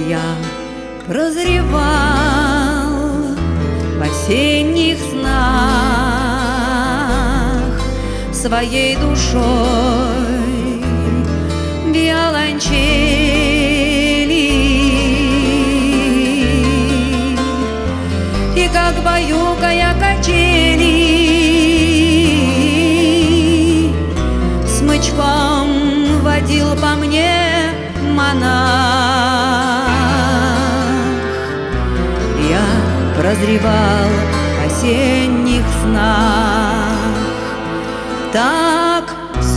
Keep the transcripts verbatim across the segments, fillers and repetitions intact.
Я прозревал в осенних снах своей душой виолончели, и как баюкая качели смычком водил по мне монах. Я прозревал в осенних снах, так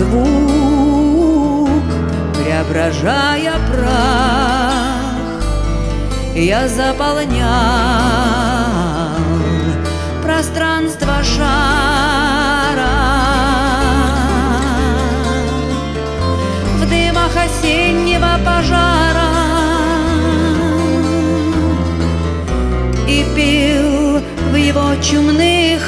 звук преображая прах, я заполнял пространство шара. В дымах осеннего пожара и пил в его чумных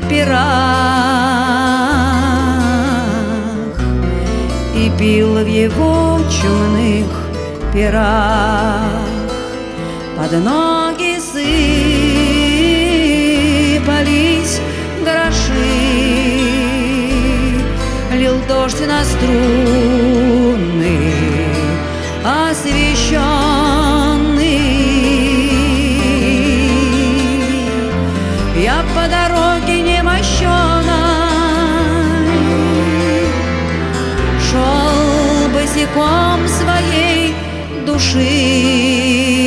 пирах, и пил в его чумных пирах. Под ноги сыпались гроши, лил дождь на струны освещенный. Я по дороге немощеной шел босиком своей души.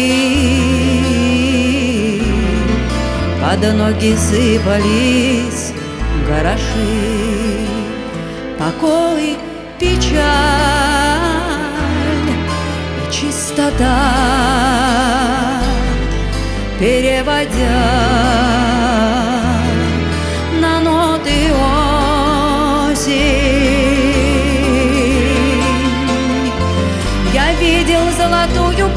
Под ноги сыпались гороши. Покой, печаль и чистота, переводя на ноты осень. Я видел золотую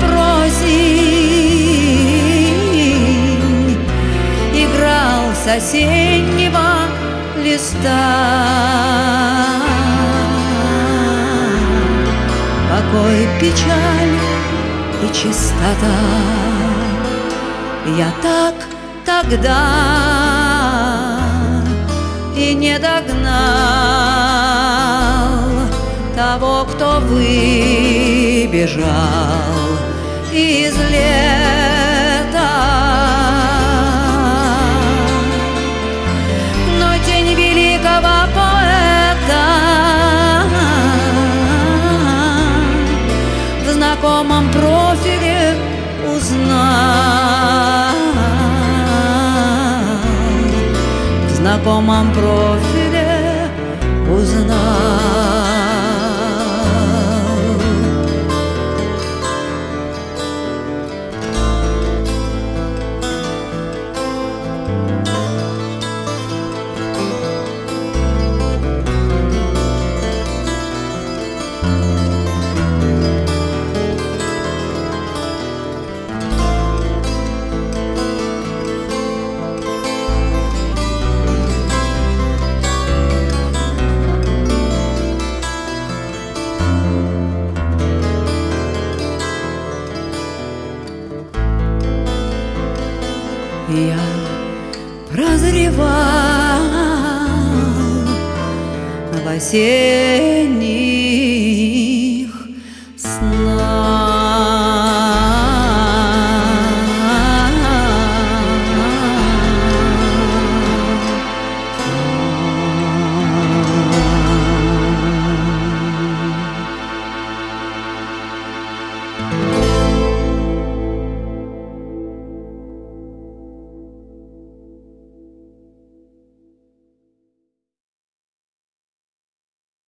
просень, играл с осеннего листа. Покой, печаль и чистота. Я так тогда и не догнал того, кто выбежал из лета. Но тень великого поэта в знакомом профиле узнал, в знакомом профиле узнал. Я прозревал в осенних снах.